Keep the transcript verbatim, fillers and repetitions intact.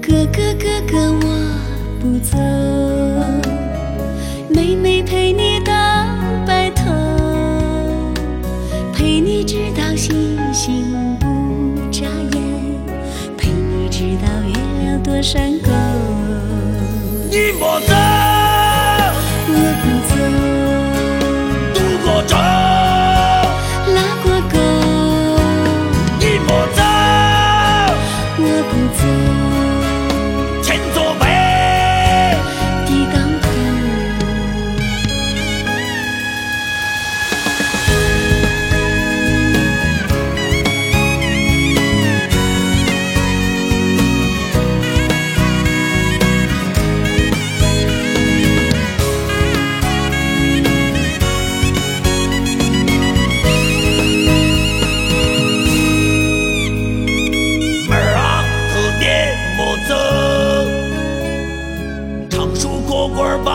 哥哥哥哥我不走，妹妹陪你到白头，陪你直到星星不眨眼，陪你直到月亮多闪够。 你莫走， 我不走， 渡过舟， 拉过沟。 你莫走， 我不走， 前座北。 地港口。 莫走，常说过棍儿把